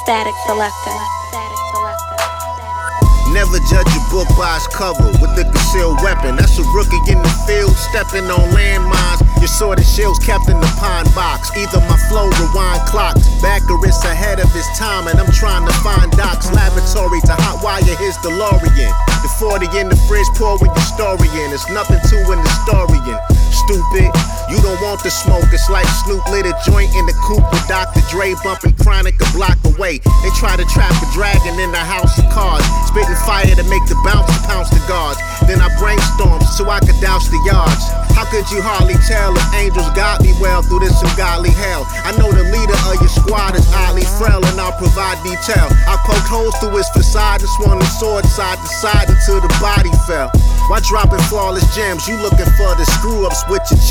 Static Selector. Never judge a book by its cover with a concealed weapon. That's a rookie in the field, stepping on landmines. Your sword and shield's kept in the pine box. Either my flow rewind clocks, back or it's ahead of its time. And I'm trying to find Doc's laboratory to hotwire his DeLorean. The 40 in the fridge, pour when your story in. There's nothing to an historian. Stupid, you don't want the smoke. It's like Snoop lit a joint in the coupe with Dr. Dre bumping Chronic a block away. They try to trap a dragon in the house of cards, spitting fire to make the bouncer pounce the guards. Then I brainstormed so I could douse the yards. How could you hardly tell if angels got me well through this ungodly hell? I know the leader of your squad is oddly frail, and I'll provide detail. I poked holes through his facade and swung the sword side to side until the body fell. Why dropping flawless gems? You looking for the screw ups with your